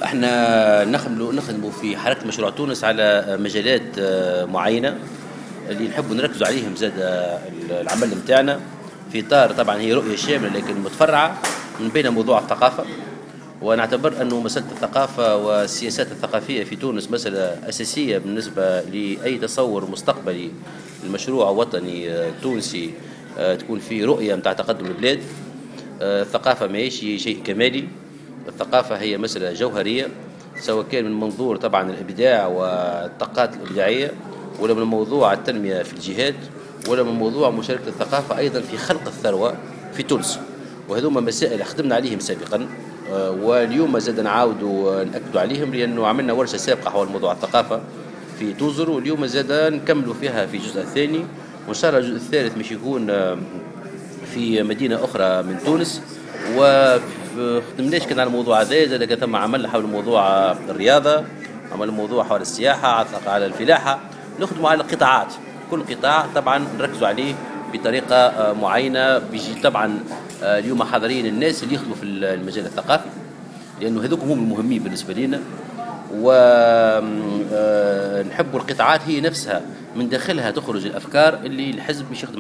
احنا نخدموا في حركة مشروع تونس على مجالات معينة اللي نحبوا نركزوا عليهم زاد العمل نتاعنا في إطار. طبعا هي رؤية شاملة لكن متفرعة من بين موضوع الثقافة، ونعتبر أنه مسألة الثقافة والسياسات الثقافية في تونس مسألة أساسية بالنسبة لأي تصور مستقبلي لمشروع وطني تونسي تكون في رؤية متاع تقدم البلاد. الثقافة ما هيش شيء كمالي، الثقافة هي مسألة جوهرية، سواء كان من منظور طبعا الإبداع والطاقات الإبداعية، ولا من موضوع التنمية في الجهات، ولا من موضوع مشاركة الثقافة أيضا في خلق الثروة في تونس. وهذوما مسائل خدمنا عليهم سابقا، واليوم زاد نعاودوا نأكدوا عليهم لأنه عملنا ورشة سابقة حول موضوع الثقافة في توزر، واليوم زاد نكملوا فيها في الجزء الثاني، وإن شاء الله الجزء الثالث مش يكون في مدينة أخرى من تونس. وخدمناش كان على الموضوع هذا، زاد ثم عملنا حول موضوع الرياضة، عملنا موضوع حول السياحة، على الفلاحة، نخدموا على القطاعات. كل قطاع طبعا نركزوا عليه بطريقة معينة. بيجي طبعا اليوم حاضرين الناس اللي يخدموا في المجال الثقافي، لأنه هذوك هم المهمين بالنسبة لنا. ونحب القطاعات هي نفسها من داخلها تخرج الأفكار اللي الحزب مش يخدم